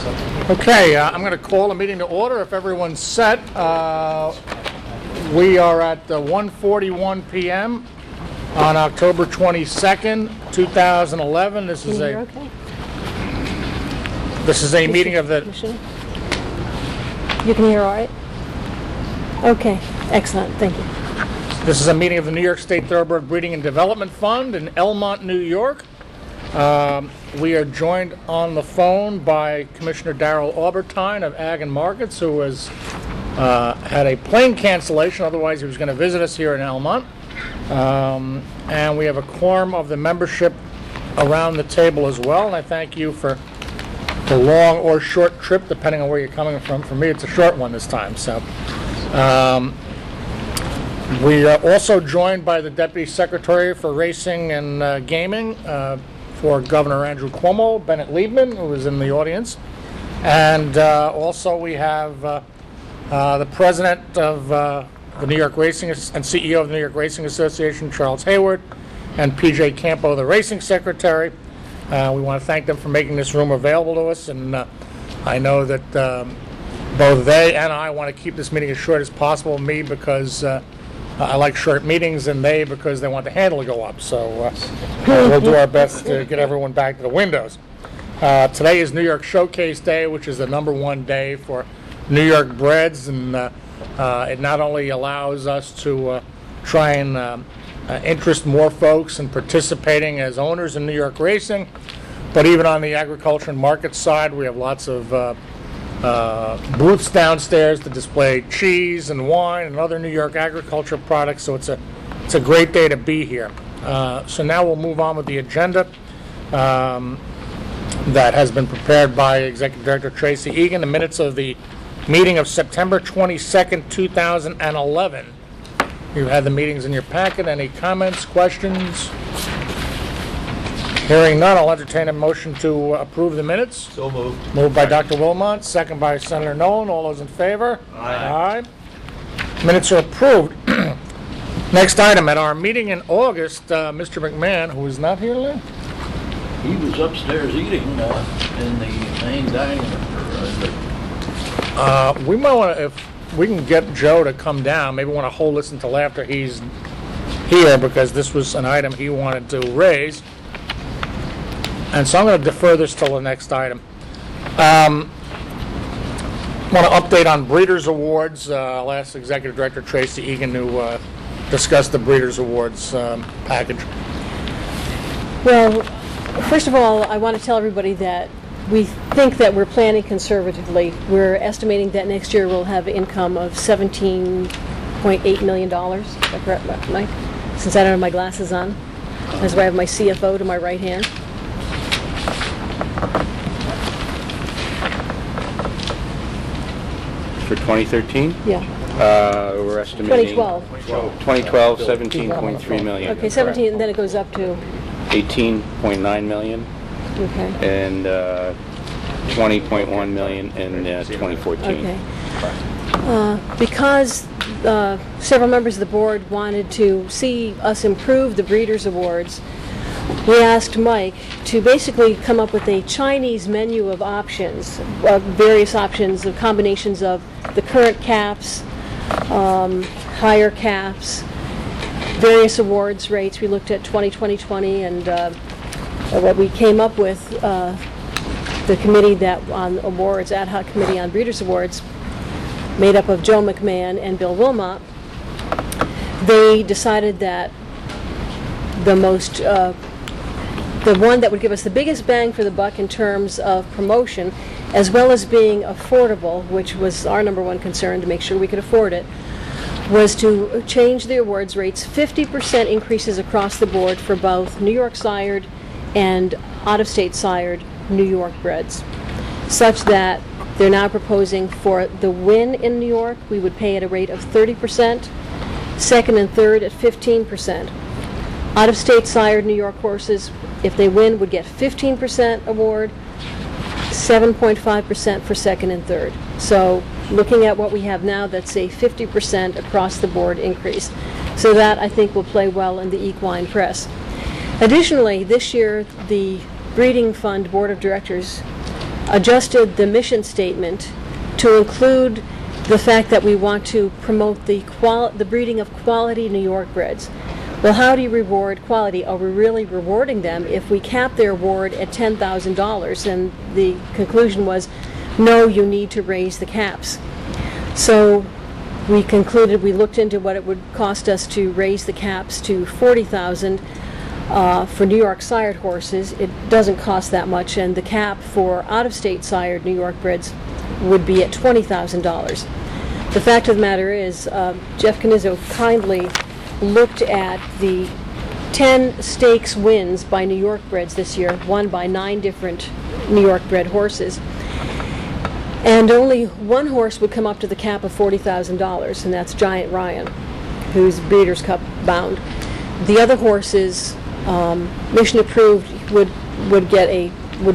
Okay, I'm going to call the meeting to order if everyone's set. We are at 1:41 p.m. on October 22nd, 2011. This is a meeting of the... You can hear all right? Okay, excellent, thank you. This is a meeting of the New York State Thoroughbred Breeding and Development Fund in Elmont, New York. We are joined on the phone by Commissioner Darrell Aubertine of Ag and Markets, who has had a plane cancellation, otherwise he was going to visit us here in Elmont. And we have a quorum of the membership around the table as well, and I thank you for the long or short trip, depending on where you're coming from. For me, it's a short one this time. So, we are also joined by the Deputy Secretary for Racing and Gaming for Governor Andrew Cuomo, Bennett Liebman, who is in the audience. And also we have the President of the New York Racing and CEO of the New York Racing Association, Charles Hayward, and PJ Campo, the Racing Secretary. We want to thank them for making this room available to us, and I know that both they and I want to keep this meeting as short as possible. Me, because I like short meetings, and they, because they want the handle to go up. So we'll do our best to get everyone back to the windows. Today is New York Showcase Day, which is the #1 day for New York breds, and it not only allows us to try and interest more folks in participating as owners in New York racing, but even on the agriculture and market side, we have lots of booths downstairs to display cheese and wine and other New York agriculture products. So it's a great day to be here. So now we'll move on with the agenda that has been prepared by Executive Director Tracy Egan. The minutes of the meeting of September 22nd, 2011. You had the meetings in your packet. Any comments, questions? Hearing none, I'll entertain a motion to approve the minutes. So moved. Moved by Dr. Wilmot, second by Senator Nolan. All those in favor? Aye. Aye. Minutes are approved. Next item, at our meeting in August, Mr. McMahon, who is not here today? He was upstairs eating in the main dining room. We might want to, if we can get Joe to come down, maybe want to hold this until after he's here, because this was an item he wanted to raise. And so I'm going to defer this till the next item. I want to update on Breeders' Awards. I'll ask Executive Director Tracy Egan to discuss the Breeders' Awards package. Well, first of all, I want to tell everybody that we think that we're planning conservatively. We're estimating that next year we'll have income of $17.8 million. Is that correct, Mike? Since I don't have my glasses on. That's why I have my CFO to my right hand. For 2013? Yeah. We're estimating 2012. 17.3 million. Okay, 17, and then it goes up to 18.9 million. Okay. And 20.1 million in 2014. Okay. Because several members of the board wanted to see us improve the Breeders' Awards, we asked Mike to basically come up with a Chinese menu of options, various options of combinations of the current caps, higher caps, various awards rates. We looked at 2020, and what we came up with, the committee that on awards, ad hoc committee on Breeders' Awards, made up of Joe McMahon and Bill Wilmot, they decided that the one that would give us the biggest bang for the buck in terms of promotion, as well as being affordable, which was our #1 concern to make sure we could afford it, was to change the awards rates, 50% increases across the board for both New York sired and out-of-state sired New York breds, such that they're now proposing for the win in New York, we would pay at a rate of 30%, second and third at 15%. Out-of-state sired New York horses, if they win, would get 15% award, 7.5% for second and third. So looking at what we have now, that's a 50% across the board increase. So that, I think, will play well in the equine press. Additionally, this year, the Breeding Fund Board of Directors adjusted the mission statement to include the fact that we want to promote the breeding of quality New York breds. Well, how do you reward quality? Are we really rewarding them if we cap their award at $10,000? And the conclusion was, no, you need to raise the caps. So we concluded, we looked into what it would cost us to raise the caps to $40,000 for New York sired horses. It doesn't cost that much, and the cap for out-of-state sired New York breds would be at $20,000. The fact of the matter is, Jeff Canizzo kindly looked at the 10 stakes wins by New York breds this year, won by 9 different New York bred horses. And only one horse would come up to the cap of $40,000, and that's Giant Ryan, who's Breeders' Cup bound. The other horses, mission approved, would at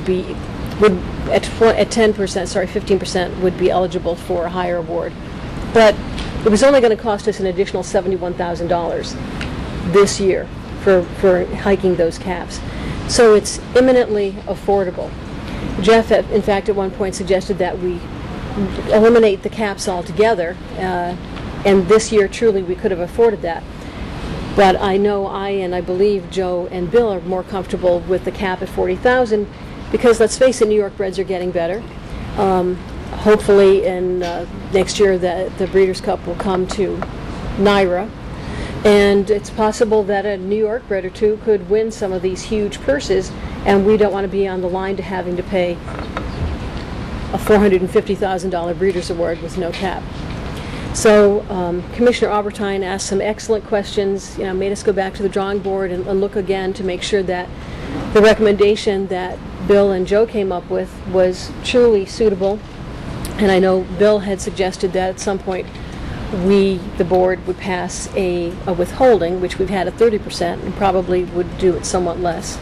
10%, sorry, 15% would be eligible for a higher award. But it was only going to cost us an additional $71,000 this year for hiking those caps. So it's imminently affordable. Jeff, in fact, at one point suggested that we eliminate the caps altogether, and this year truly we could have afforded that. But I know and I believe Joe and Bill are more comfortable with the cap at $40,000 because, let's face it, New York breds are getting better. Hopefully in next year the Breeders' Cup will come to NYRA, and it's possible that a New York bred or two could win some of these huge purses, and we don't want to be on the line to having to pay a $450,000 Breeders' Award with no cap. So Commissioner Albertine asked some excellent questions, made us go back to the drawing board and look again to make sure that the recommendation that Bill and Joe came up with was truly suitable. And I know Bill had suggested that at some point the board, would pass a withholding, which we've had at 30%, and probably would do it somewhat less.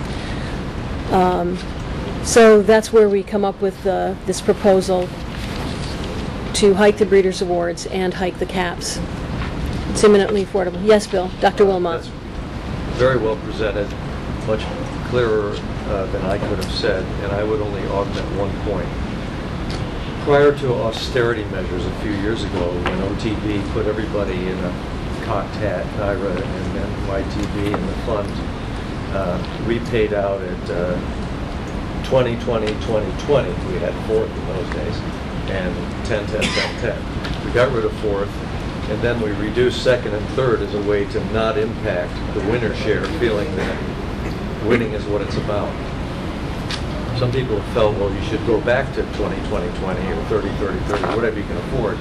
So that's where we come up with this proposal to hike the Breeders' Awards and hike the caps. It's imminently affordable. Yes, Bill. Dr. Wilmot. That's very well presented, much clearer than I could have said, and I would only augment one point. Prior to austerity measures a few years ago, when OTB put everybody in a cocked hat, NYRA and then YTB and the fund, we paid out at 20-20-20-20. We had fourth in those days, and 10-10-10-10. We got rid of fourth, and then we reduced second and third as a way to not impact the winner share, feeling that winning is what it's about. Some people have felt, well, you should go back to 20-20-20 or 30-30-30, whatever you can afford.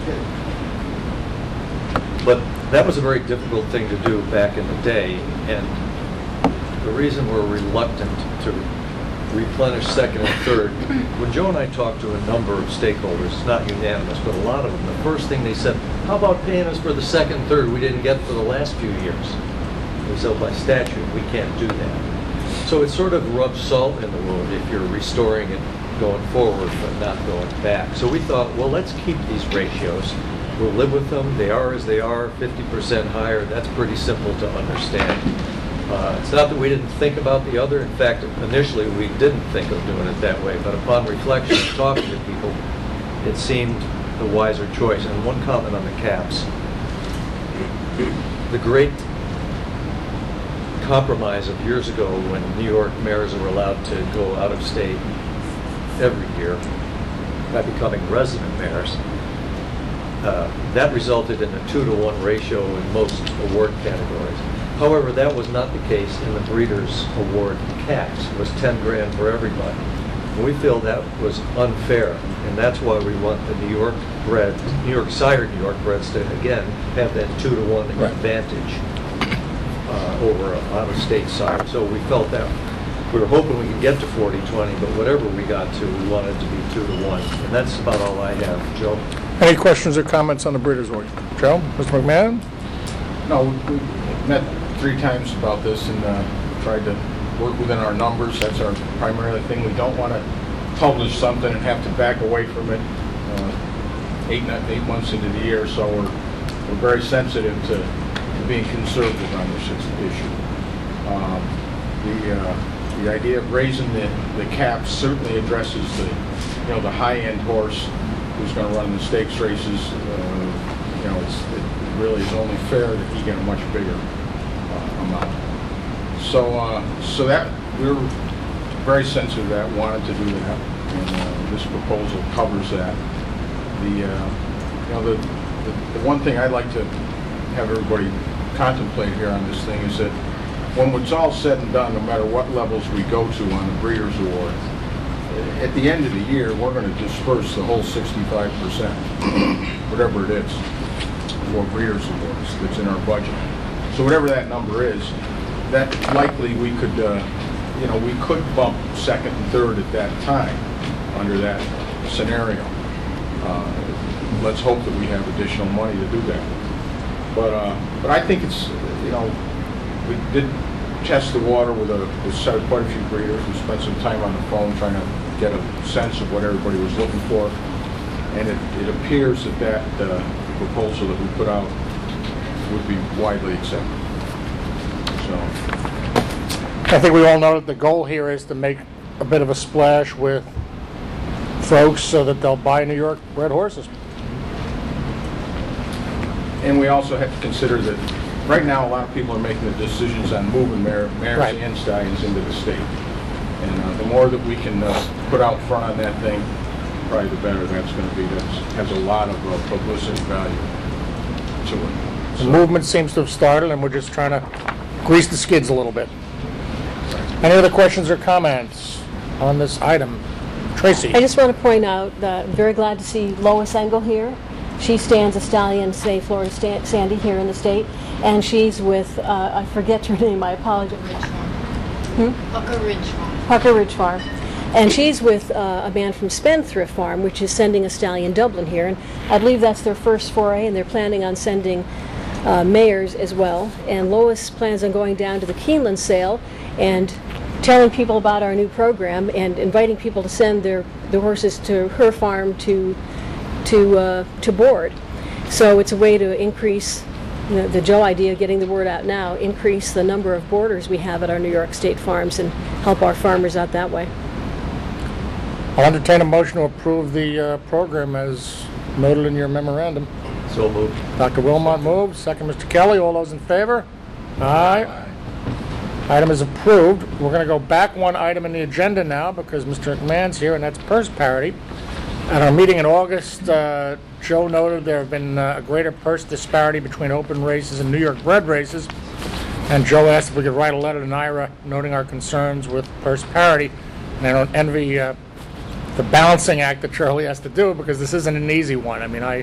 But that was a very difficult thing to do back in the day, and the reason we're reluctant to replenish second and third, when Joe and I talked to a number of stakeholders, not unanimous, but a lot of them, the first thing they said, how about paying us for the second and third we didn't get for the last few years? We said, by statute, we can't do that. So it sort of rubs salt in the wound if you're restoring it going forward but not going back. So we thought, well, let's keep these ratios. We'll live with them. They are as they are, 50% higher. That's pretty simple to understand. It's not that we didn't think about the other. In fact, initially we didn't think of doing it that way. But upon reflection and talking to people, it seemed the wiser choice. And one comment on the caps. The great compromise of years ago when New York mayors were allowed to go out of state every year by becoming resident mayors, that resulted in a 2-to-1 ratio in most award categories. However, that was not the case in the Breeders' Award caps. It was 10 grand for everybody. And we feel that was unfair, and that's why we want the New York bred, New York sired New York breds to again have that 2-to-1 advantage over out-of-state side. So we felt that we were hoping we could get to 40-20, but whatever we got to, we wanted to be 2-to-1. And that's about all I have. Joe? Any questions or comments on the Breeders' Award? Joe? Mr. McMahon? No, we met 3 times about this and tried to work within our numbers. That's our primary thing. We don't want to publish something and have to back away from it 8 months into the year. So we're very sensitive to being conservative on this issue. The The idea of raising the cap certainly addresses the high-end horse who's going to run the stakes races. It really is only fair that he get a much bigger amount. So that we're very sensitive to that, wanted to do that, and this proposal covers that. The one thing I'd like to have everybody contemplate here on this thing is that when it's all said and done, no matter what levels we go to on the Breeders' Award, at the end of the year, we're going to disperse the whole 65%, whatever it is, for Breeders' Awards that's in our budget. So whatever that number is, that likely we could, we could bump second and third at that time under that scenario. Let's hope that we have additional money to do that. But I think it's, we did test the water with quite a few breeders. We spent some time on the phone trying to get a sense of what everybody was looking for. And it appears that proposal that we put out would be widely accepted. So I think we all know that the goal here is to make a bit of a splash with folks so that they'll buy New York bred horses. And we also have to consider that right now a lot of people are making the decisions on moving mares Right. and stallions into the state. And the more that we can put out front on that thing, probably the better that's going to be. That has a lot of publicity value to it. The movement seems to have started, and we're just trying to grease the skids a little bit. Any other questions or comments on this item? Tracy? I just want to point out that I'm very glad to see Lois Engel here. She stands a stallion, say Florida Sandy here in the state, and she's with, I forget her name, I apologize. Pucker Ridge Farm. Pucker Ridge Farm. And she's with a man from Spendthrift Farm, which is sending a stallion Dublin here. And I believe that's their first foray, and they're planning on sending mares as well. And Lois plans on going down to the Keeneland sale and telling people about our new program and inviting people to send their horses to her farm to board. So it's a way to increase, the Joe idea of getting the word out now, increase the number of boarders we have at our New York State farms and help our farmers out that way. I'll entertain a motion to approve the program as noted in your memorandum. So moved. Dr. Wilmot moves. Second, Mr. Kelly. All those in favor? Aye. Item is approved. We're going to go back one item in the agenda now because Mr. McMahon's here, and that's purse parity. At our meeting in August, Joe noted there have been a greater purse disparity between open races and New York bred races, and Joe asked if we could write a letter to NYRA noting our concerns with purse parity. And I don't envy the balancing act that Charlie has to do because this isn't an easy one. I mean,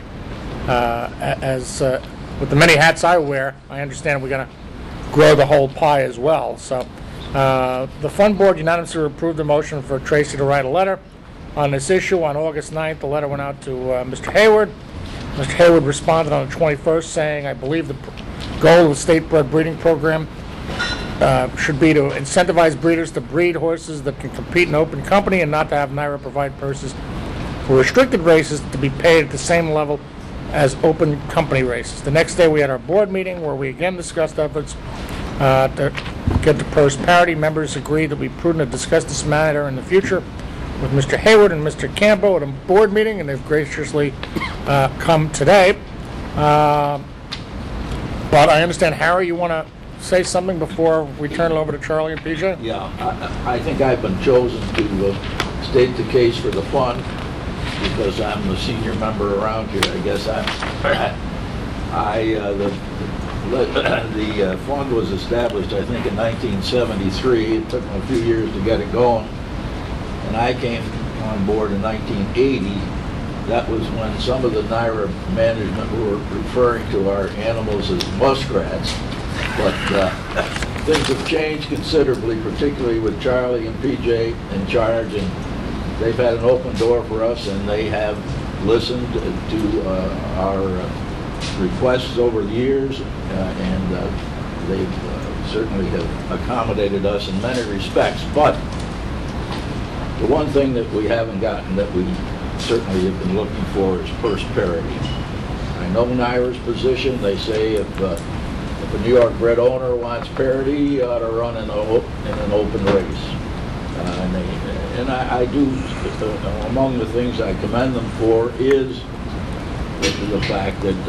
with the many hats I wear, I understand we're going to grow the whole pie as well. So the Fund Board unanimously approved the motion for Tracy to write a letter on this issue. On August 9th, the letter went out to Mr. Hayward. Mr. Hayward responded on the 21st saying, I believe the goal of the state-bred breeding program should be to incentivize breeders to breed horses that can compete in open company and not to have NYRA provide purses for restricted races to be paid at the same level as open company races. The next day we had our board meeting where we again discussed efforts to get to purse parity. Members agreed that it would be prudent to discuss this matter in the future with Mr. Hayward and Mr. Campbell at a board meeting, and they've graciously come today. But I understand, Harry, you want to say something before we turn it over to Charlie and PJ? Yeah, I think I've been chosen to state the case for the fund because I'm the senior member around here. I guess the fund was established, I think, in 1973. It took me a few years to get it going. And I came on board in 1980. That was when some of the NYRA management were referring to our animals as muskrats. But things have changed considerably, particularly with Charlie and PJ in charge, and they've had an open door for us, and they have listened to our requests over the years, and they certainly have accommodated us in many respects. But the one thing that we haven't gotten that we certainly have been looking for is purse parity. I know NYRA's position. They say if a New York bred owner wants parity, he ought to run in an open race. And I do, among the things I commend them for is the fact that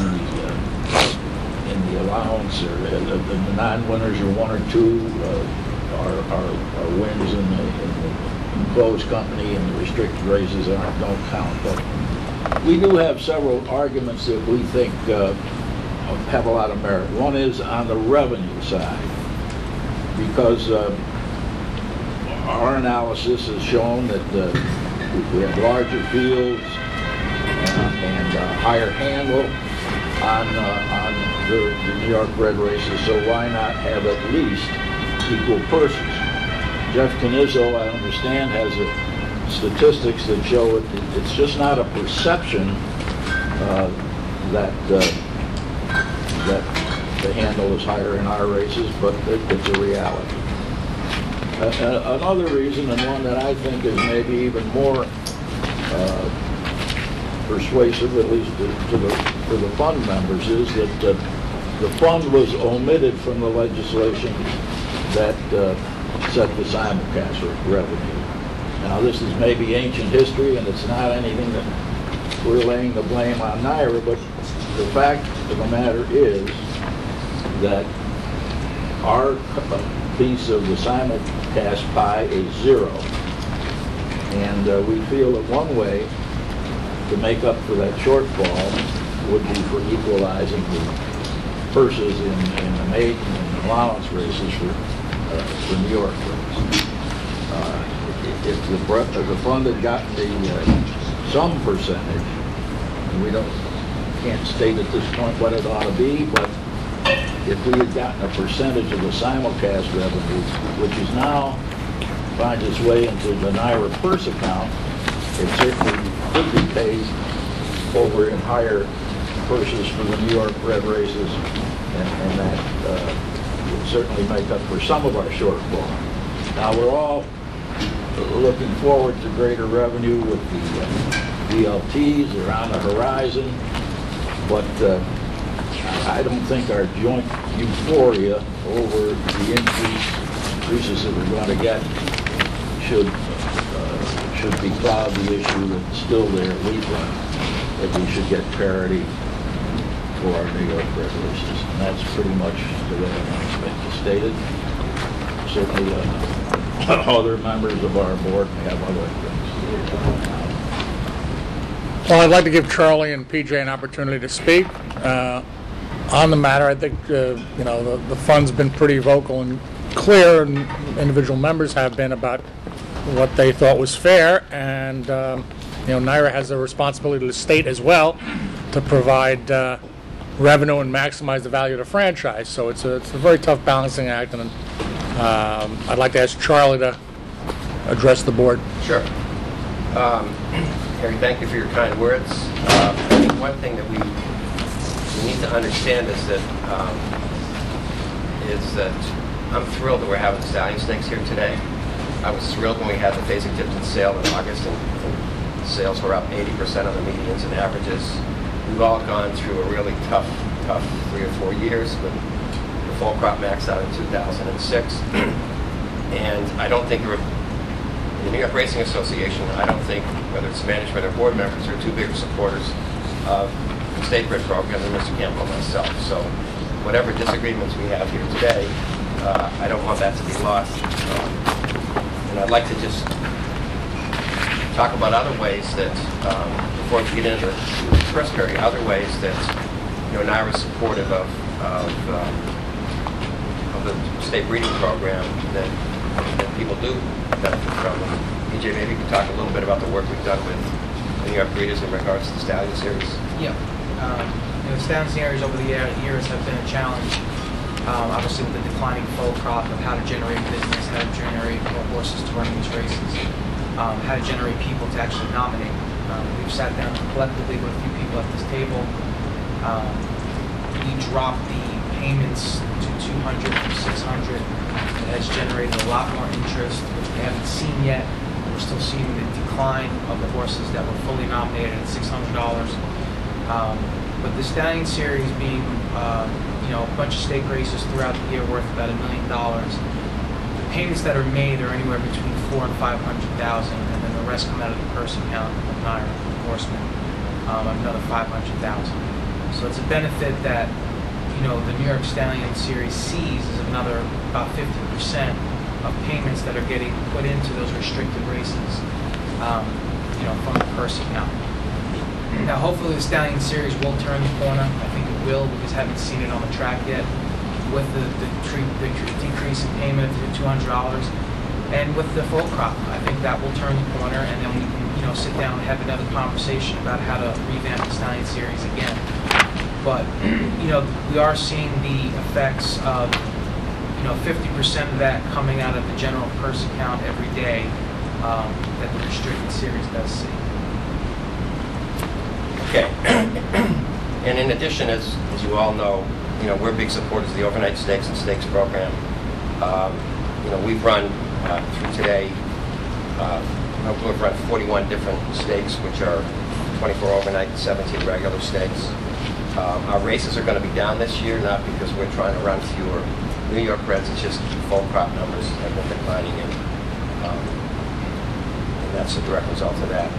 in the allowance, or the non-winners are 1 or 2 are wins in the enclosed company, and the restricted races don't count. But we do have several arguments that we think have a lot of merit. One is on the revenue side, because our analysis has shown that we have larger fields and higher handle on the New York Red races, so why not have at least equal purses? Jeff Canizzo, I understand, has statistics that show it's just not a perception that the handle is higher in our races, but it's a reality. Another reason, and one that I think is maybe even more persuasive, at least to the fund members, is that the fund was omitted from the legislation that set the simulcast revenue. Now, this is maybe ancient history, and it's not anything that we're laying the blame on NYRA, but the fact of the matter is that our piece of the simulcast pie is 0. And we feel that one way to make up for that shortfall would be for equalizing the purses in the maiden and allowance races for New York races. If the fund had gotten some percentage, and we can't state at this point what it ought to be, but if we had gotten a percentage of the simulcast revenue, which is now finds its way into the NYRA purse account, it certainly could be paid over in higher purses for the New York Red races, and that would certainly make up for some of our shortfall. Now, we're all looking forward to greater revenue with the VLTs. They're on the horizon, but I don't think our joint euphoria over the increases that we're going to get should becloud the issue that's still there at least, that we should get parity for our New York Red races. And that's pretty much the way I expect to state it. Certainly other members of our board have other things. Well, I'd like to give Charlie and PJ an opportunity to speak on the matter. I think the fund's been pretty vocal and clear, and individual members have been about what they thought was fair, and NYRA has a responsibility to the state as well to provide revenue and maximize the value of the franchise. So it's a very tough balancing act, and I'd like to ask Charlie to address the board. Sure. Harry, thank you for your kind words. I think one thing that we need to understand is that I'm thrilled that we're having Stallion Snakes here today. I was thrilled when we had the Fasig-Tipton sale in August, and sales were up 80% on the medians and averages. We've all gone through a really tough 3 or 4 years with the fall crop maxed out in 2006. And I don't think the New York Racing Association, I don't think, whether it's management or board members, are too big supporters of the state bred program than Mr. Campbell and myself. So whatever disagreements we have here today, I don't want that to be lost. And I'd like to just talk about other ways that, before we get into the first period, other ways that NYRA is supportive of the state breeding program that people do benefit from. PJ, maybe you can talk a little bit about the work we've done with the New York breeders in regards to the Stallion Series. Yeah. The Stallion Series over the years have been a challenge. Obviously, with the declining full crop, of how to generate business, how to generate more horses to run these races, how to generate people to actually nominate. We've sat down collectively with a few people at this table. We dropped the payments to 200 from 600. It has generated a lot more interest, which we haven't seen yet. We're still seeing the decline of the horses that were fully nominated at $600. But the Stallion Series being a bunch of stake races throughout the year worth about $1 million. The payments that are made are anywhere between 400,000 and 500,000, and then the rest come out of the purse account of NYRA enforcement, another 500,000. So it's a benefit that, the New York Stallion Series C's is another about 50% of payments that are getting put into those restricted races, from the purse account. Now, hopefully the Stallion Series will turn the corner. I think it will, because I haven't seen it on the track yet, with the decrease in payment to $200, and with the full crop. I think that will turn the corner, and then we can, sit down and have another conversation about how to revamp the Stallion Series again. But, we are seeing the effects of, 50% of that coming out of the general purse account every day that the restricted series does see. Okay. And in addition, as you all know, we're big supporters of the overnight stakes and stakes program. We've run through today, we've run 41 different stakes, which are 24 overnight and 17 regular stakes. Our races are going to be down this year, not because we're trying to run fewer New York breds, it's just full crop numbers have been declining, and that's a direct result of that.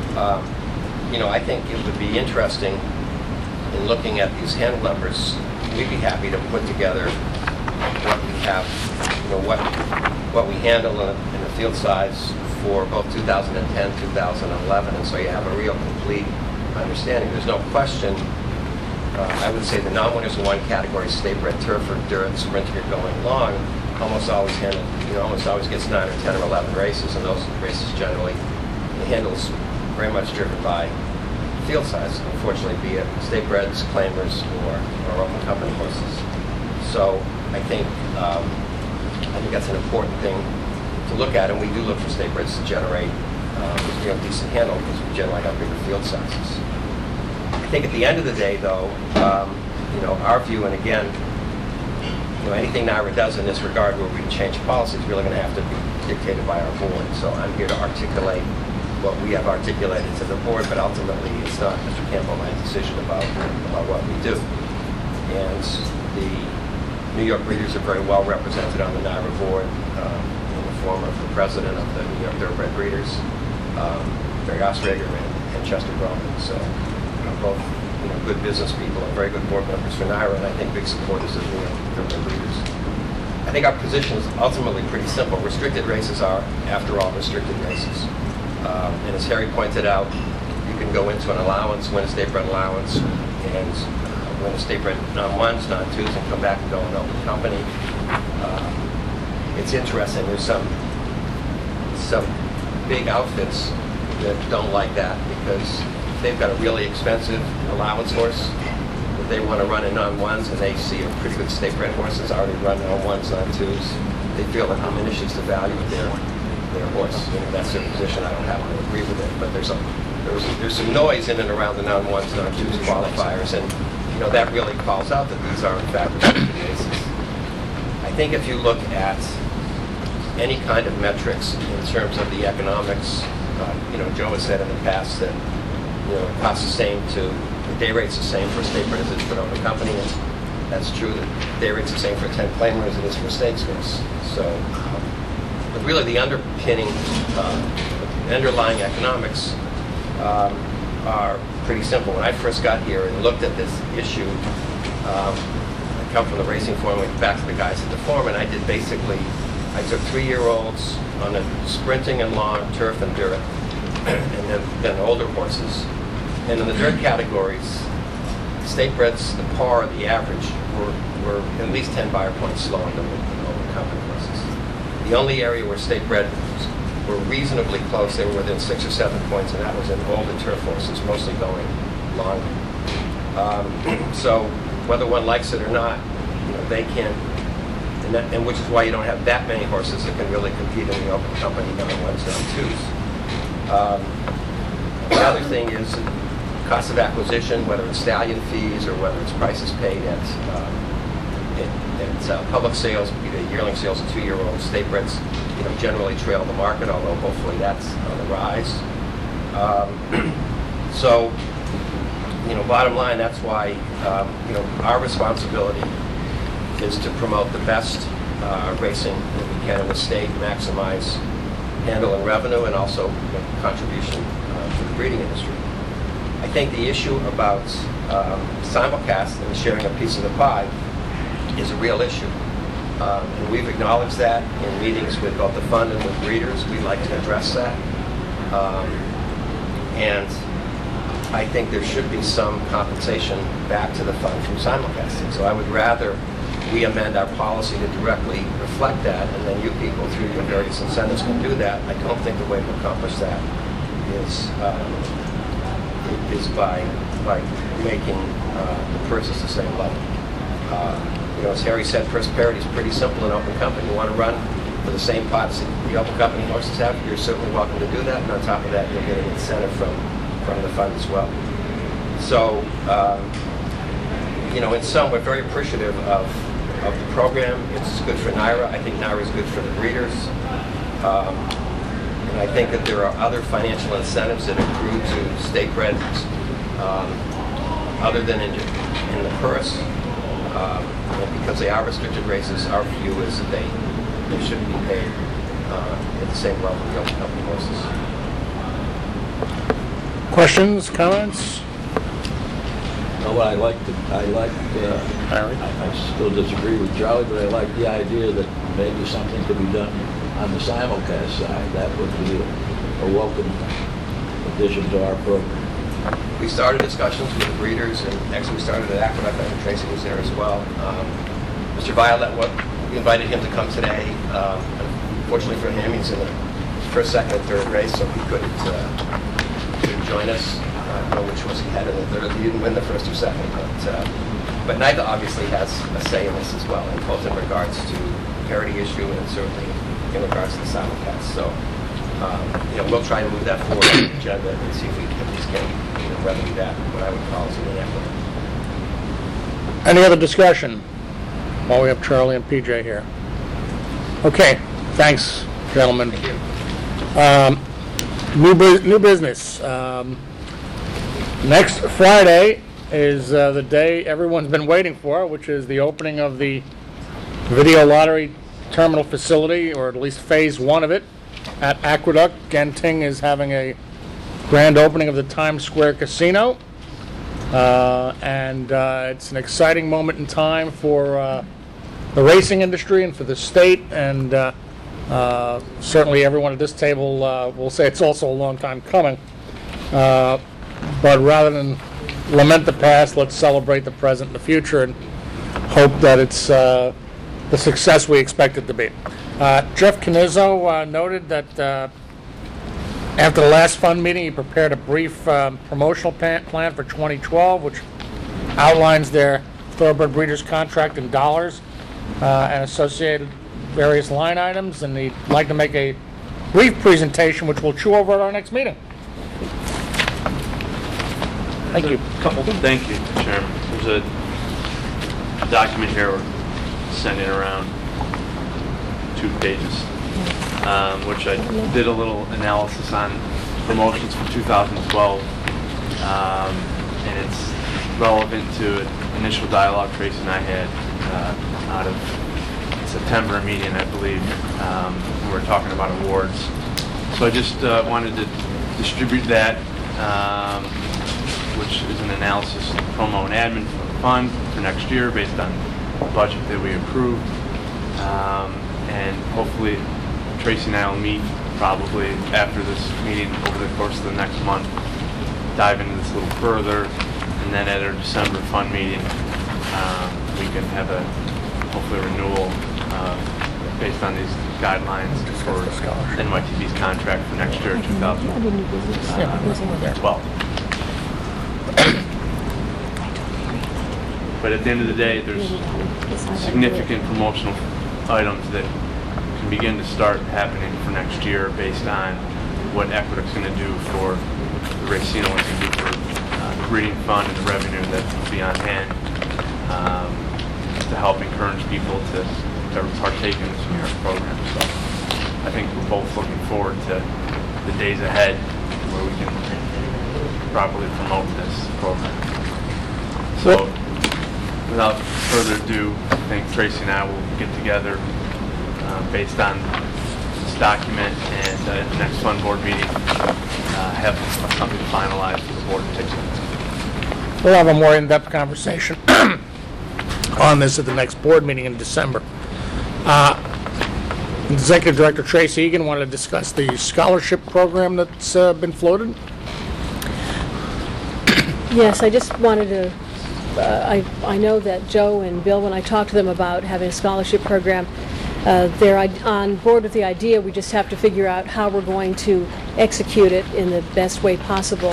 I think it would be interesting in looking at these handle numbers. We'd be happy to put together what we have, what we handle in the field size for both 2010, 2011, and so you have a real complete understanding. There's no question. I would say the non-winners in one category, state bred turf or dirt, sprinter going long, almost always gets 9 or 10 or 11 races, and those races generally, the handle's very much driven by field size, unfortunately, be it state breds, claimers, or open company horses. So I think that's an important thing to look at, and we do look for state breds to generate decent handle, because we generally have bigger field sizes. I think at the end of the day, though, our view, and again, anything NYRA does in this regard where we change policy is really going to have to be dictated by our board. So I'm here to articulate what we have articulated to the board, but ultimately it's not Mr. Campbell and my decision about what we do. And the New York breeders are very well represented on the NYRA board in the form of the president of the New York Thoroughbred Breeders, Barry Ostrager and Chester Broman. So both good business people and very good board members for NYRA, and I think big supporters of New York Thoroughbred Breeders. I think our position is ultimately pretty simple. Restricted races are, after all, restricted races. And as Harry pointed out, you can go into an allowance, win a state bred allowance, and win a state bred non-ones, non-twos, and come back and go in open company. It's interesting. There's some big outfits that don't like that, because they've got a really expensive allowance horse that they want to run in non-ones, and they see a pretty good state bred horse that's already run non-ones, non-twos. They feel it diminishes the value of their horse. That's their position. I don't happen to agree with it, but there's some noise in and around the non-ones, non-twos qualifiers, and that really calls out that these are in fact restricted races. I think if you look at any kind of metrics in terms of the economics, Joe has said in the past that it costs the same the day rate's the same for a state bred as it is for an open company, and that's true. The day rate's the same for a 10 claimer as it is for a stakes race. So, but really the underlying economics are pretty simple. When I first got here and looked at this issue, I come from the racing forum, went back to the guys at the forum, and I took 3-year-olds on the sprinting and long, turf and dirt, and then older horses. And in the dirt categories, state breds, the par, the average, were at least 10 buyer points slower than the open company horses. The only area where state bred were reasonably close, they were within 6 or 7 points, and that was in older turf horses, mostly going long. So whether one likes it or not, they can, and which is why you don't have that many horses that can really compete in the open company, non-ones, non-twos. The other thing is cost of acquisition, whether it's stallion fees or whether it's prices paid at public sales, either yearling sales of 2-year-olds. State breds, generally trail the market, although hopefully that's on the rise. So, bottom line, that's why our responsibility is to promote the best racing that we can in the state, maximize handle and revenue, and also make a contribution to the breeding industry. I think the issue about simulcast and sharing a piece of the pie is a real issue. And we've acknowledged that in meetings with both the fund and with breeders. We'd like to address that. And I think there should be some compensation back to the fund from simulcasting. So I would rather we amend our policy to directly reflect that, and then you people, through your various incentives, can do that. I don't think the way to accomplish that is by making the purchase the same level. You know, as Harry said, purse parity is pretty simple in open company. You want to run for the same pots that the open company horses have, you're certainly welcome to do that. And on top of that, you'll get an incentive from the fund as well. So, you know, in sum, we're very appreciative of the program. It's good for NYRA. I think NYRA is good for the breeders. And I think that there are other financial incentives that accrue to state-bred other than in the purse. And because they are restricted races, our view is that they shouldn't be paid at the same level as the open company horses. Questions, comments? No, I still disagree with Charlie, but I like the idea that maybe something could be done on the simulcast side. That would be a welcome addition to our program. We started discussions with the breeders, and actually we started at Aqueduct. I think Tracy was there as well. Mr. Violet, we invited him to come today. Unfortunately for him, he's in the first, second, and third race, so he couldn't join us. I don't know which was he had in the third. He didn't win the first or second, but NYGA obviously has a say in this as well, and both in regards to the parity issue and certainly in regards to the simulcast. So, you know, we'll try to move that forward on the agenda and see if we at least can remedy that, what I would call as an inequity. Any other discussion? While we have Charlie and PJ here. Okay, thanks, gentlemen. Thank you. New business. Next Friday is the day everyone's been waiting for, which is the opening of the video lottery terminal facility, or at least phase one of it, at Aqueduct. Genting is having a grand opening of the Times Square Casino, and it's an exciting moment in time for the racing industry and for the state, and certainly everyone at this table will say it's also a long time coming. But rather than lament the past, let's celebrate the present and the future, and hope that it's the success we expect it to be. Jeff Canizzo noted that after the last fund meeting, he prepared a brief promotional plan for 2012, which outlines their thoroughbred breeders contract in dollars and associated various line items, and he'd like to make a brief presentation, which we'll chew over at our next meeting. Thank you. Thank you, Chairman. There's a document here we're sending around 2 pages, which I did a little analysis on promotions for 2012, and it's relevant to an initial dialogue Tracy and I had out of September meeting, I believe. We were talking about awards. So I just wanted to distribute that, which is an analysis of promo and admin for the fund for next year based on the budget that we approved. And hopefully Tracy and I will meet probably after this meeting over the course of the next month, dive into this a little further, and then at our December fund meeting, we can have a hopefully renewal based on these guidelines for NYTB's contract for next year, 2012. But at the end of the day, there's significant promotional items that can begin to start happening for next year based on what Aqueduct's going to do for the Racino, what's going to do for the breeding fund and the revenue that will be on hand to help encourage people to partake in this New York program. So I think we're both looking forward to the days ahead where we can properly promote this program. So without further ado, I think Tracy and I will get together based on this document, and at the next fund board meeting, have something finalized for the board to take. We'll have a more in-depth conversation on this at the next board meeting in December. Executive Director Tracy Egan wanted to discuss the scholarship program that's been floated. Yes, I just wanted to, I know that Joe and Bill, when I talked to them about having a scholarship program, they're on board with the idea. We just have to figure out how we're going to execute it in the best way possible.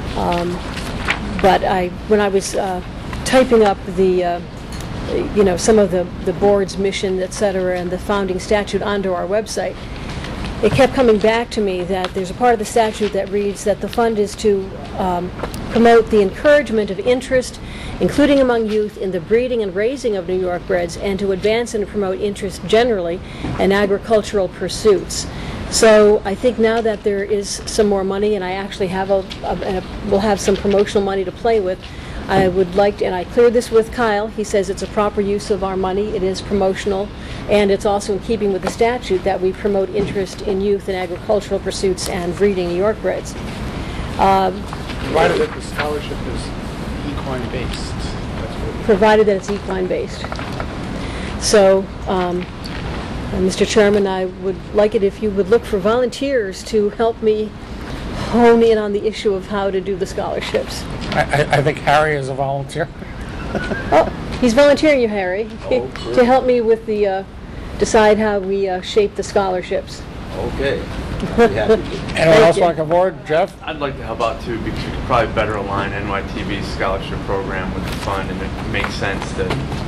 But when I was typing up the, some of the board's mission, et cetera, and the founding statute onto our website, it kept coming back to me that there's a part of the statute that reads that the fund is to promote the encouragement of interest, including among youth, in the breeding and raising of New York breds, and to advance and promote interest generally in agricultural pursuits. So I think now that there is some more money, and I actually have we'll have some promotional money to play with, I would like to, and I cleared this with Kyle, he says it's a proper use of our money, it is promotional, and it's also in keeping with the statute that we promote interest in youth in agricultural pursuits and breeding New York breds. Provided that the scholarship is equine-based. Provided that it's equine-based. So, Mr. Chairman, I would like it if you would look for volunteers to help me hone in on the issue of how to do the scholarships. I think Harry is a volunteer. Oh, he's volunteering you, Harry, to help me with the, decide how we shape the scholarships. Okay. I'd be happy to. Anyone else want to come forward? Jeff? I'd like to help out too, because we could probably better align NYTV's scholarship program with the fund, and it makes sense to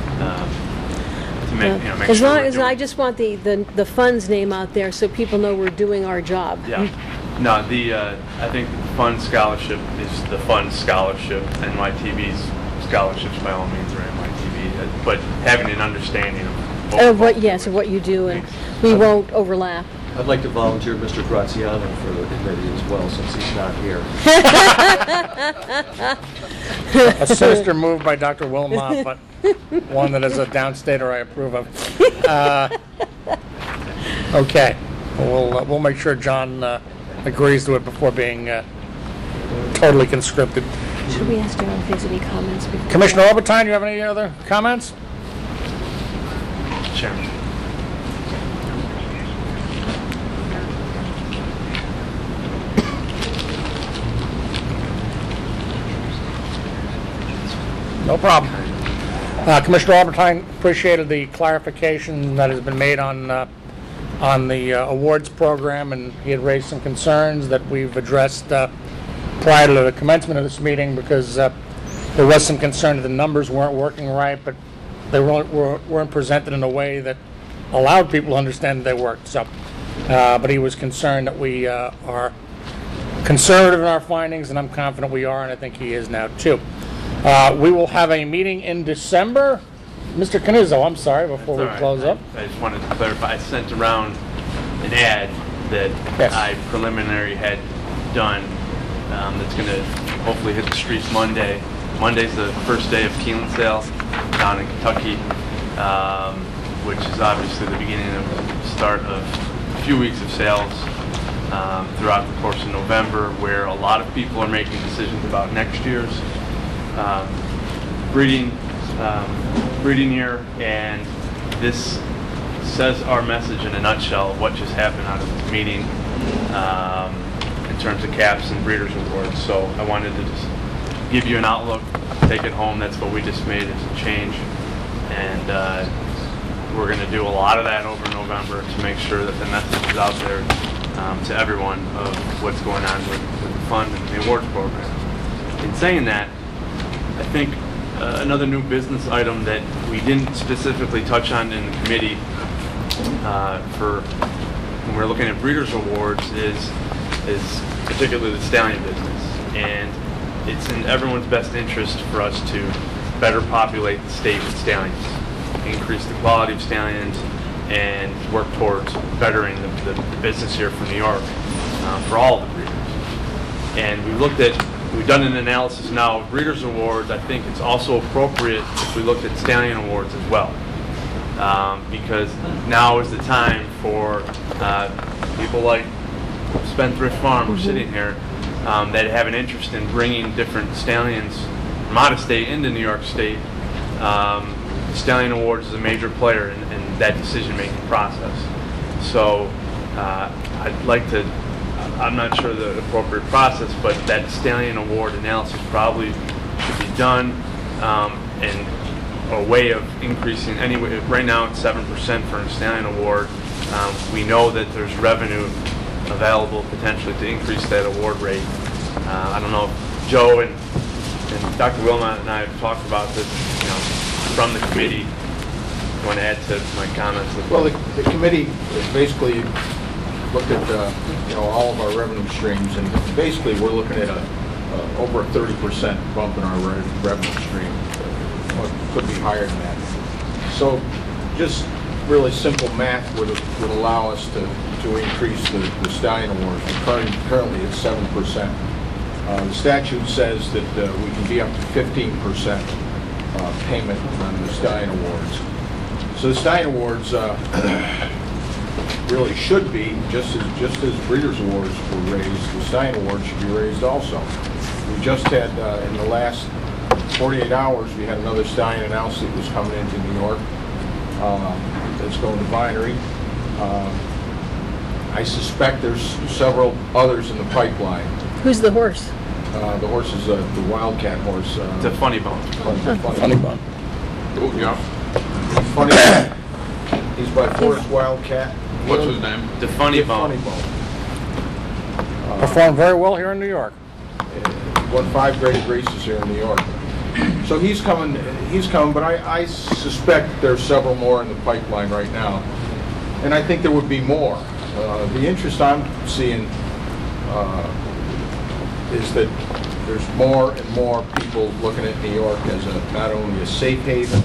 make, make as sure long we're as doing- I just want the fund's name out there so people know we're doing our job. Yeah. No, I think the fund scholarship is the fund scholarship. NYTV's scholarships, by all means, are NYTV. But having an understanding of Of what you do, and we won't overlap. I'd like to volunteer Mr. Graziano for the committee as well, since he's not here. A sinister move by Dr. Wilmot, but one that as a downstater I approve of. Okay, we'll make sure John agrees to it before being totally conscripted. Should we ask Darrell if he has any comments before? Commissioner Obertine, do you have any other comments? Chairman. No problem. Commissioner Albertine appreciated the clarification that has been made on the awards program, and he had raised some concerns that we've addressed prior to the commencement of this meeting, because there was some concern that the numbers weren't working right, but they weren't presented in a way that allowed people to understand that they worked. So, but he was concerned that we are conservative in our findings, and I'm confident we are, and I think he is now too. We will have a meeting in December. Mr. Canizzo, I'm sorry, before we close up. I just wanted to clarify. I sent around an ad that I preliminary had done that's going to hopefully hit the streets Monday. Monday's the first day of Keelan sale down in Kentucky, which is obviously the beginning of the start of a few weeks of sales throughout the course of November, where a lot of people are making decisions about next year's breeding year, and this says our message in a nutshell of what just happened out of this meeting in terms of caps and breeders awards. So I wanted to just give you an outlook, take it home. That's what we just made as a change, and we're going to do a lot of that over November to make sure that the message is out there to everyone of what's going on with the fund and the awards program. In saying that, I think another new business item that we didn't specifically touch on in the committee for when we're looking at breeders awards is particularly the stallion business, and it's in everyone's best interest for us to better populate the state with stallions, increase the quality of stallions, and work towards bettering the business here for New York for all of the breeders. And we've done an analysis now of breeders awards. I think it's also appropriate if we looked at stallion awards as well. because now is the time for people like Spendthrift Farm, who are sitting here, that have an interest in bringing different stallions from out of state into New York State. Stallion Awards is a major player in that decision-making process. So I'd like to, I'm not sure the appropriate process, but that Stallion Award analysis probably should be done, and a way of increasing, anyway, right now it's 7% for a Stallion Award. We know that there's revenue available potentially to increase that award rate. I don't know if Joe and Dr. Wilmot and I have talked about this, from the committee. I want to add to my comments. Well, the committee basically looked at all of our revenue streams, and basically we're looking at over a 30% bump in our revenue stream. Well, it could be higher than that. So just really simple math would allow us to increase the Stallion Awards. Currently it's 7%. The statute says that we can be up to 15% payment on the Stallion Awards. So the Stallion Awards really should be, just as Breeders' Awards were raised, the Stallion Awards should be raised also. We just had, in the last 48 hours, we had another Stallion announced that was coming into New York. That's going to Vinery. I suspect there's several others in the pipeline. Who's the horse? The horse is the Wildcat horse. The Funny Bone. Funny Bone. Oh, yeah. Funny Bone. He's by Forrest Wildcat. What's his name? The Funny Bone. Funny Bone. Performed very well here in New York. Won 5 graded races here in New York. So he's coming, but I suspect there's several more in the pipeline right now. And I think there would be more. The interest I'm seeing is that there's more and more people looking at New York as not only a safe haven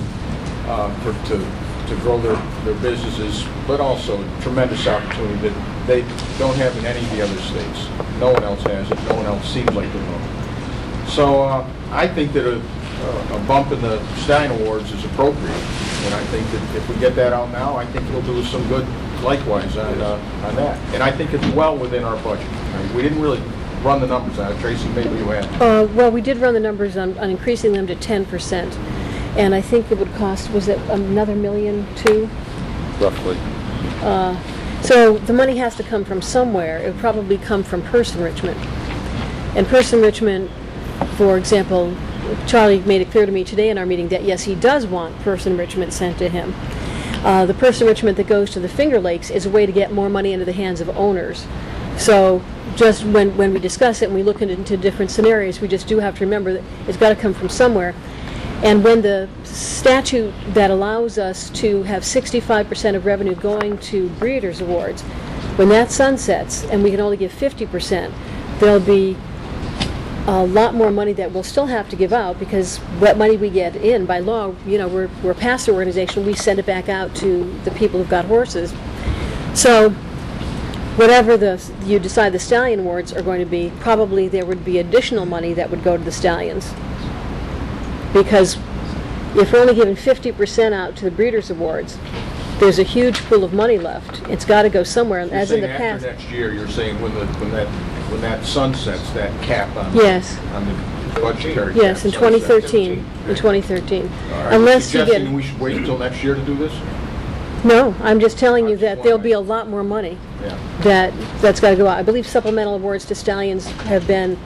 to grow their businesses, but also a tremendous opportunity that they don't have in any of the other states. No one else has it. No one else seems like they know. So I think that a bump in the Stallion Awards is appropriate, and I think that if we get that out now, I think it'll do us some good likewise on that. And I think it's well within our budget. We didn't really run the numbers out. Tracy, maybe you have. Well, we did run the numbers on increasing them to 10%, and I think it would cost, was it another $1 million too? Roughly. So the money has to come from somewhere. It would probably come from purse enrichment. And purse enrichment, for example, Charlie made it clear to me today in our meeting that yes, he does want purse enrichment sent to him. The purse enrichment that goes to the Finger Lakes is a way to get more money into the hands of owners. So just when we discuss it and we look into different scenarios, we just do have to remember that it's got to come from somewhere. And when the statute that allows us to have 65% of revenue going to Breeders' Awards, when that sunsets and we can only give 50%, there'll be a lot more money that we'll still have to give out, because what money we get in by law, we're a pass-through organization, we send it back out to the people who've got horses. So whatever you decide the Stallion Awards are going to be, probably there would be additional money that would go to the Stallions. Because if we're only giving 50% out to the Breeders' Awards, there's a huge pool of money left. It's got to go somewhere, and as in the past. After next year, you're saying when that sunsets, that cap on yes. On the budgetary cap. Yes, in 2013. In 2013. Right. Unless you get. We should wait until next year to do this? No, I'm just telling you that there'll be a lot more money that's got to go out. I believe supplemental awards to Stallions have been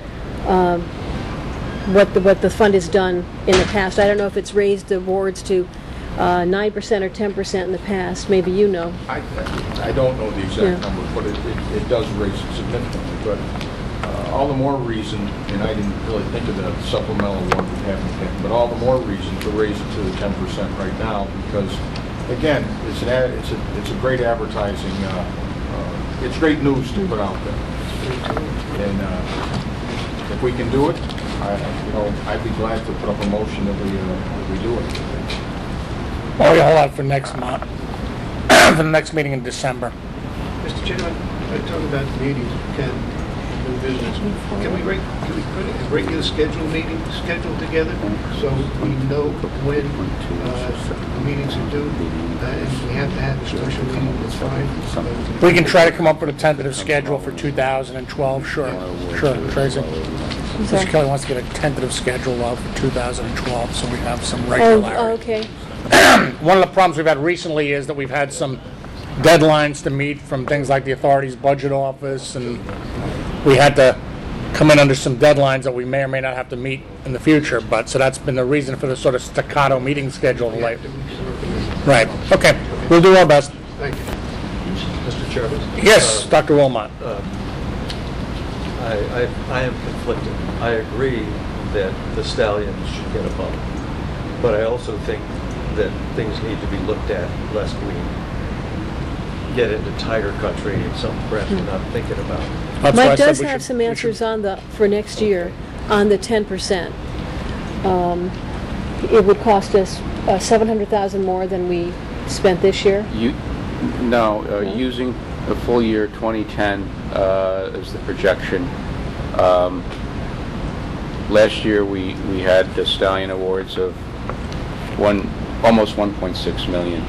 what the fund has done in the past. I don't know if it's raised the awards to 9% or 10% in the past. Maybe you know. I don't know the exact number, but it does raise it significantly. But all the more reason, and I didn't really think of the supplemental award we haven't, but all the more reason to raise it to the 10% right now, because again, it's a great advertising. It's great news to put out there, and if we can do it, I'd be glad to put up a motion that we do it. Well, we hold out for next month, for the next meeting in December. Mr. Chairman, I talked about the meetings we can do business. Can we Can we put a regular scheduled meeting scheduled together so we know when meetings are due? If we have to have a special meeting, that's fine. We can try to come up with a tentative schedule for 2012, sure. Sure, Tracy. Mr. Kelly wants to get a tentative schedule out for 2012, so we have some regularity. Oh, okay. One of the problems we've had recently is that we've had some deadlines to meet from things like the authority's budget office, and we had to come in under some deadlines that we may or may not have to meet in the future, but so that's been the reason for the sort of staccato meeting schedule late. Right, okay, we'll do our best. Thank you. Mr. Chairman? Yes, Dr. Wilmot. I am conflicted. I agree that the stallions should get a bump, but I also think that things need to be looked at lest we get into tiger country and something perhaps we're not thinking about. That's why I Mike said does we have should- some we answers should- on for next year on the 10%. It would cost us $700,000 more than we spent this year. Using the full year 2010 as the projection. Last year we had the Stallion Awards of almost $1.6 million.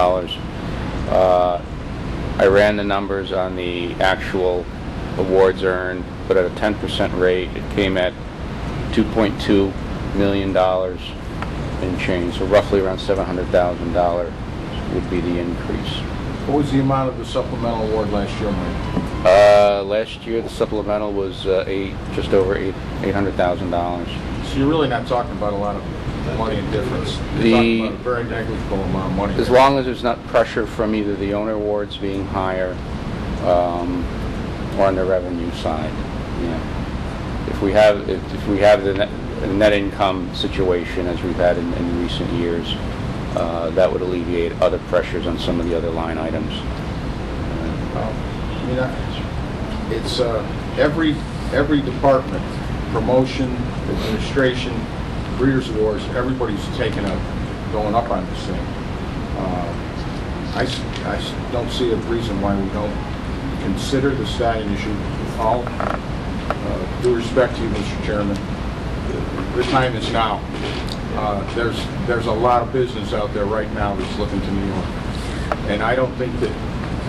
I ran the numbers on the actual awards earned, but at a 10% rate, it came at $2.2 million and change, so roughly around $700,000 would be the increase. What was the amount of the supplemental award last year, Mike? Last year, the supplemental was just over $800,000. So you're really not talking about a lot of money in difference. You're The- talking about a very negligible amount of money. As long as there's not pressure from either the owner awards being higher or on the revenue side. Yeah. If we have the net income situation as we've had in recent years, that would alleviate other pressures on some of the other line items. It's every department, promotion, administration, Breeders' Awards, everybody's going up on this thing. I don't see a reason why we don't consider the stallion issue. With all due respect to you, Mr. Chairman, the time is now. There's a lot of business out there right now that's looking to New York, and I don't think that.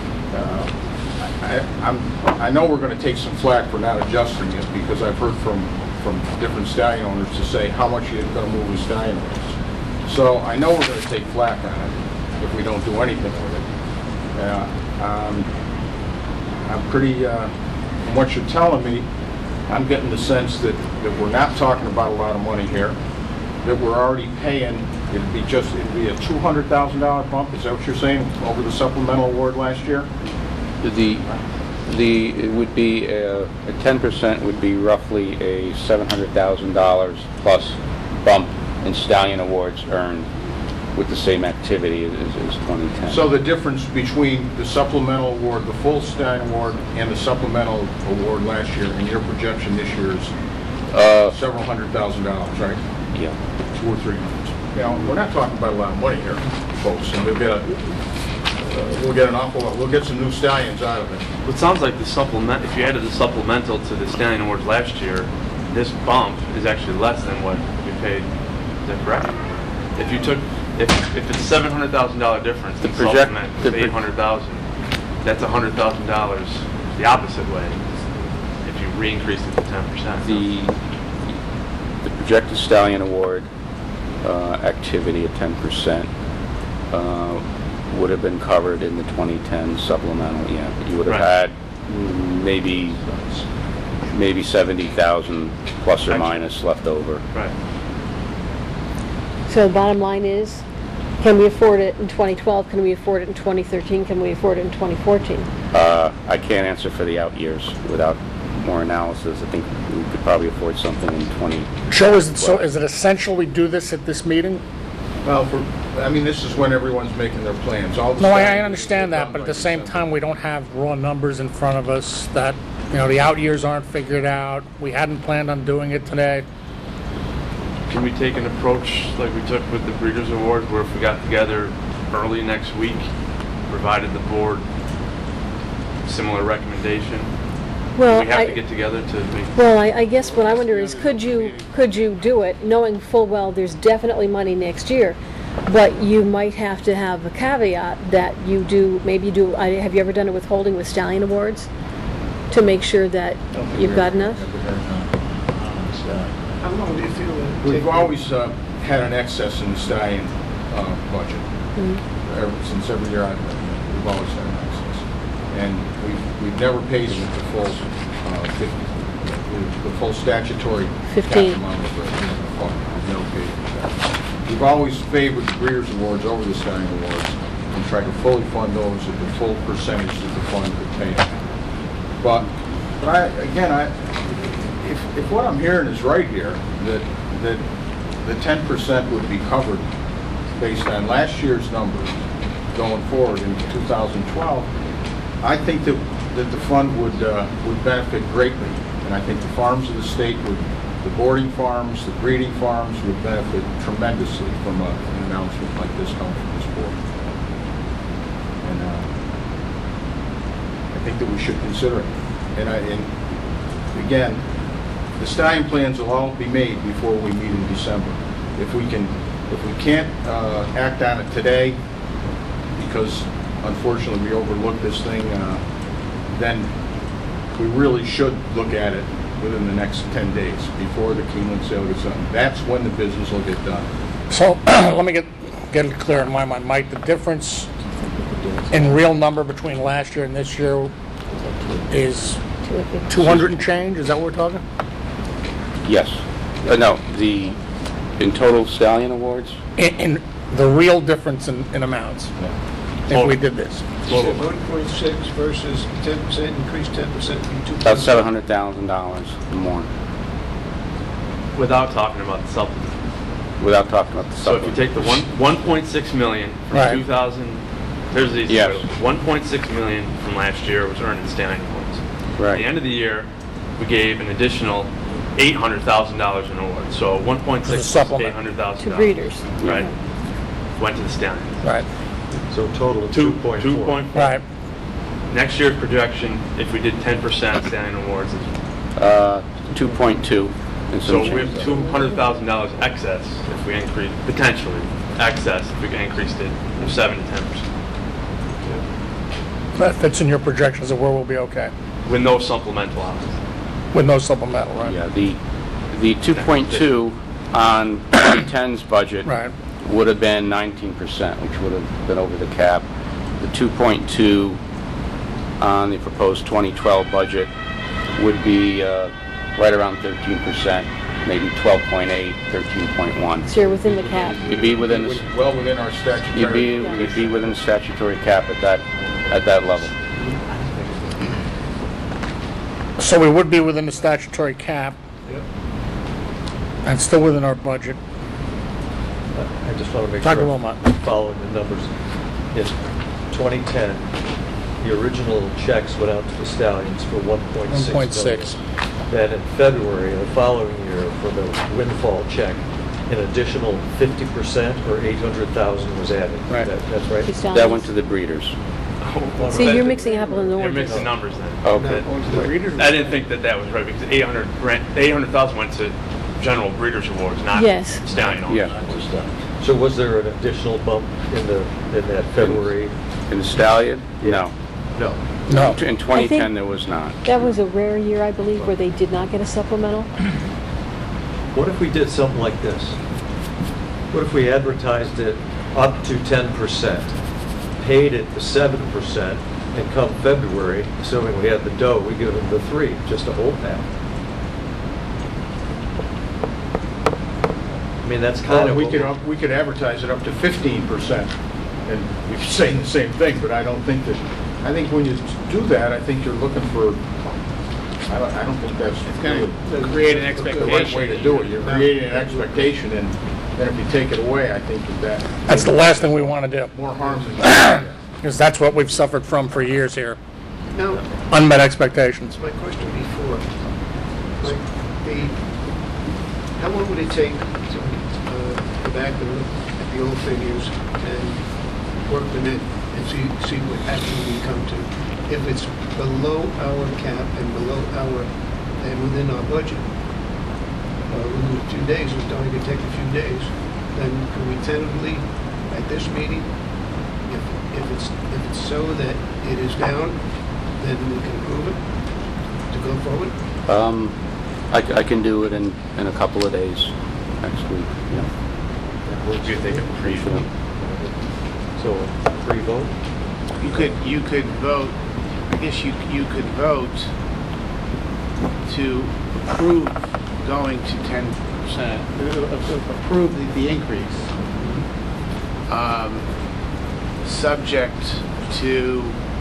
I know we're going to take some flack for not adjusting it because I've heard from different stallion owners to say how much you're going to move the stallion owners. So I know we're going to take flack on it if we don't do anything with it. I'm pretty, from what you're telling me, I'm getting the sense that we're not talking about a lot of money here, that we're already paying, it'd be a $200,000 bump, is that what you're saying, over the supplemental award last year? It would be a 10% would be roughly a $700,000 plus bump in Stallion Awards earned with the same activity as 2010. So the difference between the supplemental award, the full Stallion Award, and the supplemental award last year, and your projection this year is several $100,000, right? Yeah. 2 or 3 months. You know, we're not talking about a lot of money here, folks, and we'll get an awful lot. We'll get some new stallions out of it. Well, it sounds like the supplement, if you added the supplemental to the Stallion Awards last year, this bump is actually less than what we paid. Is that correct? If you took, if it's $700,000 difference, the supplement is $800,000. That's $100,000 the opposite way. If you re-increase it to 10%. The projected Stallion Award activity at 10% would have been covered in the 2010 supplemental. Yeah, you would have had maybe 70,000 plus or minus left over. Right. So the bottom line is, can we afford it in 2012? Can we afford it in 2013? Can we afford it in 2014? I can't answer for the out years without more analysis. I think we could probably afford something in 20. Joe, is it essential we do this at this meeting? Well, this is when everyone's making their plans. All the No, I stallions understand will that, come but at by the same December. time, we don't have raw numbers in front of us that, the out years aren't figured out. We hadn't planned on doing it today. Can we take an approach like we took with the Breeders' Awards, where if we got together early next week, provided the board similar recommendation, Well, We have I- to get together to make. Well, I guess what I wonder is, could you do it, knowing full well there's definitely money next year, but you might have to have a caveat that you do, maybe you do, have you ever done a withholding with Stallion Awards? To make sure that you've got enough? How long do you feel it would take? We've always had an excess in the stallion budget. Since every year we've always had an excess. And we've never paid them the full, the full statutory 15. cap amount of the fund. We've never paid that. We've always favored the Breeders' Awards over the Stallion Awards and tried to fully fund those at the full percentage that the fund could pay. But if what I'm hearing is right here, that the 10% would be covered based on last year's numbers going forward into 2012, I think that the fund would benefit greatly, and I think the farms of the state would, the boarding farms, the breeding farms would benefit tremendously from an announcement like this coming from this board. And I think that we should consider it. And again, the stallion plans will all be made before we meet in December. If we can't act on it today, because unfortunately we overlooked this thing, then we really should look at it within the next 10 days before the Keeneland sale gets done. That's when the business will get done. So let me get it clear in my mind, Mike. The difference in real number between last year and this year is 200 and change. Is that what we're talking? Yes. No, in total Stallion Awards? In the real difference in amounts, if we did this. You said 1.6 versus 10%, increase 10% from 2. About $700,000 more. Without talking about the supplement. Without talking about the So if you supplement. take the 1.6 million from Right. 2000, there's the easy Yes. way. 1.6 million from last year was earned in Stallion Awards. At the Right. end of the year, we gave an additional $800,000 in awards. So 1.6 As a plus supplement. $800,000. To breeders. Right. Went to the Stallion. Right. So total of 2.4. 2.4. Right. Next year's projection, if we did 10% Stallion Awards, is 2.2 and so some we change. have $200,000 excess if we increase, potentially excess if we increased it from 7 to 10%. That fits in your projections of where we'll be okay With no supplemental options. with no supplemental, right? Yeah, the 2.2 on 2010's budget Right. would have been 19%, which would have been over the cap. The 2.2 on the proposed 2012 budget would be right around 13%, maybe 12.8, 13.1. So you're within the cap. You'd be within the, Well within our statutory. you'd be within the statutory cap at that level. So we would be within the statutory cap and still within our budget. I just want to make Dr. sure Wilmot. I'm following the numbers. In 2010, the original checks went out to the Stallions for 1.6 1.6. million. Then in February of the following year, for the windfall check, an additional 50% or 800,000 was added. Right. That's right? To Stallions. That went to the breeders. See, you're mixing apples and You're oranges. mixing numbers then. Okay. I didn't think that was right because 800,000 went to General Breeders' Awards, not Yes. Stallion Awards. Yeah. So was there an additional bump in that February? In the Stallion? No. No. No. In 2010, there was not. That was a rare year, I believe, where they did not get a supplemental. What if we did something like this? What if we advertised it up to 10%, paid it the 7%, and come February, assuming we had the dough, we give them the 3, just to hold that? I mean, that's kind Well, of... we could advertise it up to 15%, and you're saying the same thing, but I think when you do that, I think you're looking for, I don't think that's Kind of create an the right expectation. way to do it. You're creating an expectation, and then if you take it away, I think That's the last thing we want to do, more harm than good. because that's what we've suffered from for years here. Now, Unmet expectations. my question before, like, how long would it take to go back and look at the old figures and work them in and see what actually we come to? if it's below our cap and and within our budget, within a few days, it's only going to take a few days, then can we tentatively, at this meeting, if it's so that it is down, then we can approve it to go forward? I can do it in a couple of days next week, yeah. What do you think of pre-vote? So, pre-vote? You could vote, I guess you could vote to approve going to 10%, approve the increase, subject to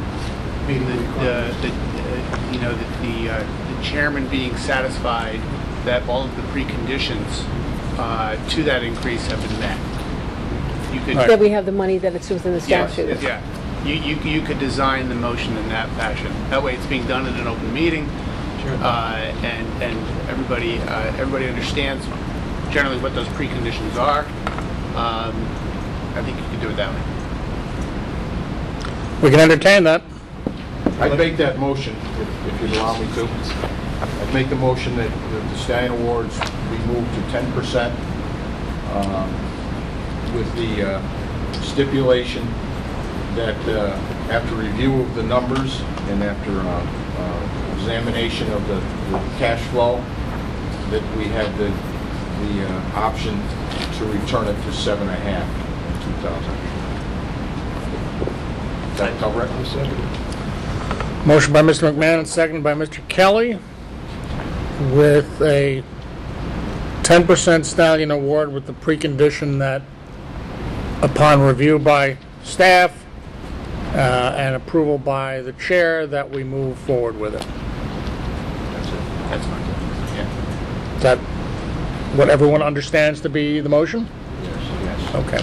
the chairman being satisfied that all of the preconditions to that increase have been met. You could, That we have the money that it's within the yes, statute. yeah. You could design the motion in that fashion. That way, it's being done in an open meeting, and everybody understands generally what those preconditions are. I think you could do it that way. We can entertain that. I'd make that motion, if you'd allow me to. I'd make the motion that the Stallion Awards be moved to 10%, with the stipulation that after review of the numbers and after examination of the cash flow, that we have the option to return it to 7.5 in 2000. Does that cover it? Motion by Mr. McMahon and seconded by Mr. Kelly with a 10% Stallion Award with the precondition that upon review by staff and approval by the chair that we move forward with it. That's it. That's fine. Yeah. Is that what everyone understands to be the motion? Yes. Okay.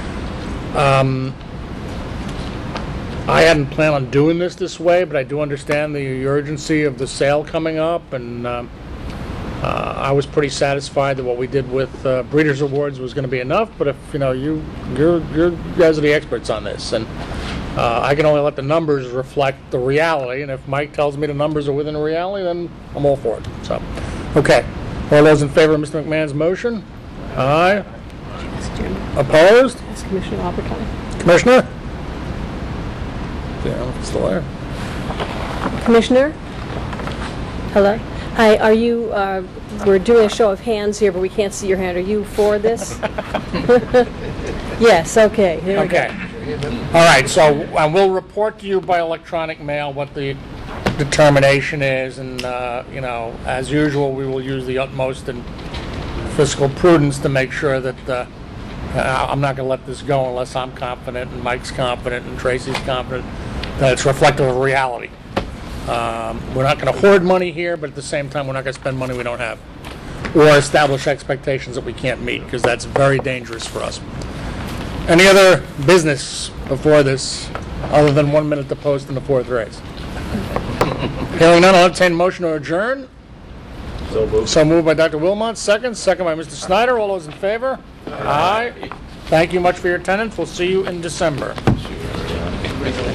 I hadn't planned on doing this way, but I do understand the urgency of the sale coming up, and I was pretty satisfied that what we did with Breeders' Awards was going to be enough. But if you guys are the experts on this, and I can only let the numbers reflect the reality. And if Mike tells me the numbers are within the reality, then I'm all for it. So, okay. All those in favor of Mr. McMahon's motion? Aye. Opposed? Ask Commissioner Albertine. Commissioner? Yeah, it's still there. Commissioner? Hello? Hi, are you, we're doing a show of hands here, but we can't see your hand. Are you for this? Yes, okay. There we go. Okay. All right, so we'll report to you by electronic mail what the determination is, and, as usual, we will use the utmost in fiscal prudence to make sure that I'm not going to let this go unless I'm confident, and Mike's confident, and Tracy's confident that it's reflective of reality. We're not going to hoard money here, but at the same time, we're not going to spend money we don't have or establish expectations that we can't meet, because that's very dangerous for us. Any other business before this, other than 1 minute to post in the fourth race? Hearing none, I'll entertain a motion to adjourn. So moved. So moved by Dr. Wilmot, second by Mr. Snyder. All those in favor? Aye. Thank you much for your attendance. We'll see you in December.